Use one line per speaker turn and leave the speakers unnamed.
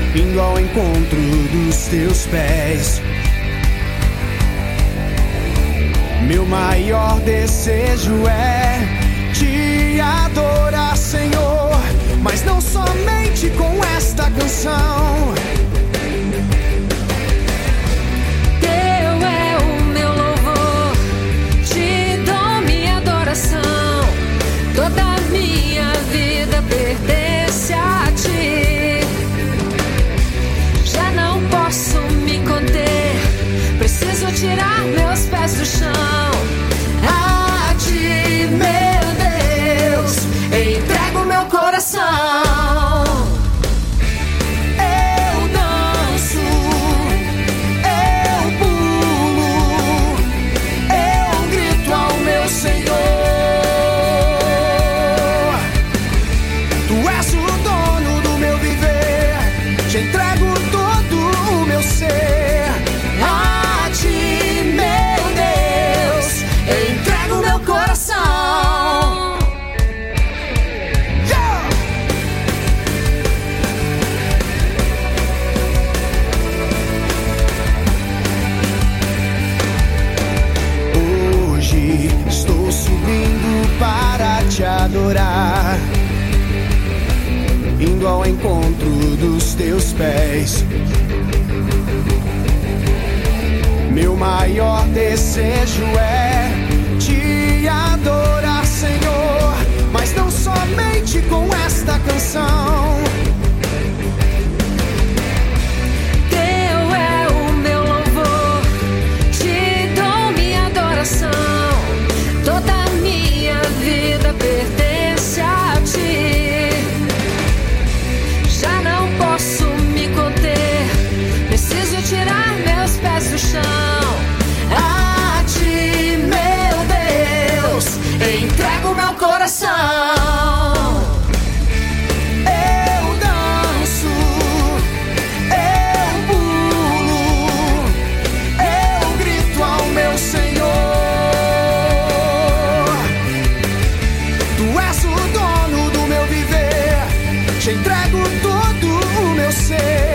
indo ao encontro dos teus pés. Meu maior desejo é te adorar, Senhor, mas não somente com esta canção.
Teu é o meu louvor, te dou minha adoração. Toda a minha vida pertence a ti. Já não posso me conter, preciso tirar meus pés do chão. A ti, meu Deus, entrego meu coração. Eu danço, eu pulo, eu grito ao meu Senhor.
Tu és o dono do meu viver, te entrego todo o meu ser.
A ti, meu Deus, entrego meu coração.
Hoje estou subindo para te adorar, indo ao encontro dos teus pés. Meu maior desejo é te adorar, Senhor, mas não somente com esta canção.
Teu é o meu louvor, te dou minha adoração. Toda a minha vida pertence a ti. Já não posso me conter, preciso tirar meus pés do chão. A ti, meu Deus, entrego meu coração.
Eu danço, eu pulo, eu grito ao meu Senhor. Tu és o dono do meu viver, te entrego todo o meu ser.